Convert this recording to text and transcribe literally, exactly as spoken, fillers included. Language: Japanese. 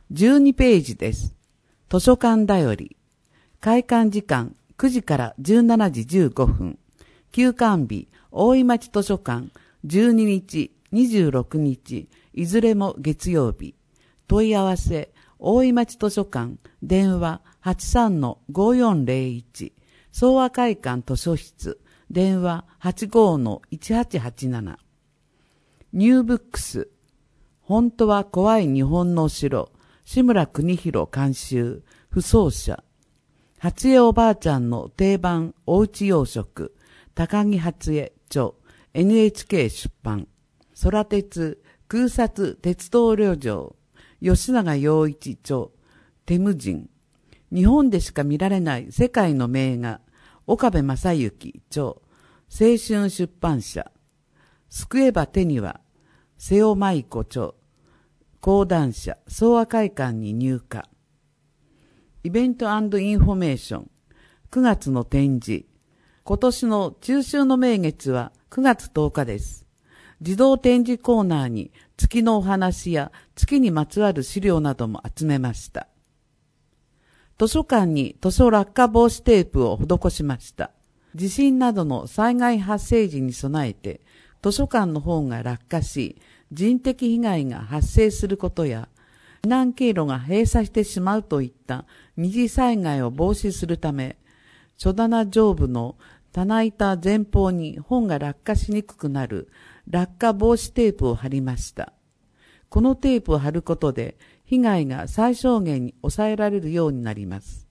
じゅうにページです。図書館だより。開館時間くじからじゅうしちじじゅうごふん。休館日、大井町図書館、じゅうににち、にじゅうろくにち、いずれも月曜日。問い合わせ、大井町図書館、電話 はちさんのごよんぜろいち、総和会館図書室、電話 はちごのいちはちはちなな。ニューブックス、本当は怖い日本のお城、志村邦弘監修、不走者。初江おばあちゃんの定番おうち洋食、高木初江著、エヌエイチケー 出版。空鉄、空撮鉄道旅情、吉永洋一著、テムジン。日本でしか見られない世界の名画、岡部正幸著、青春出版社。救えば手には、瀬尾舞子著、講談社、総和会館に入荷。イベント&インフォメーション。くがつの展示。今年の中秋の名月はくがつとおかです。自動展示コーナーに月のお話や月にまつわる資料なども集めました。図書館に図書落下防止テープを施しました。地震などの災害発生時に備えて図書館の方が落下し人的被害が発生することや避難経路が閉鎖してしまうといった二次災害を防止するため、書棚上部の棚板前方に本が落下しにくくなる落下防止テープを貼りました。このテープを貼ることで被害が最小限に抑えられるようになります。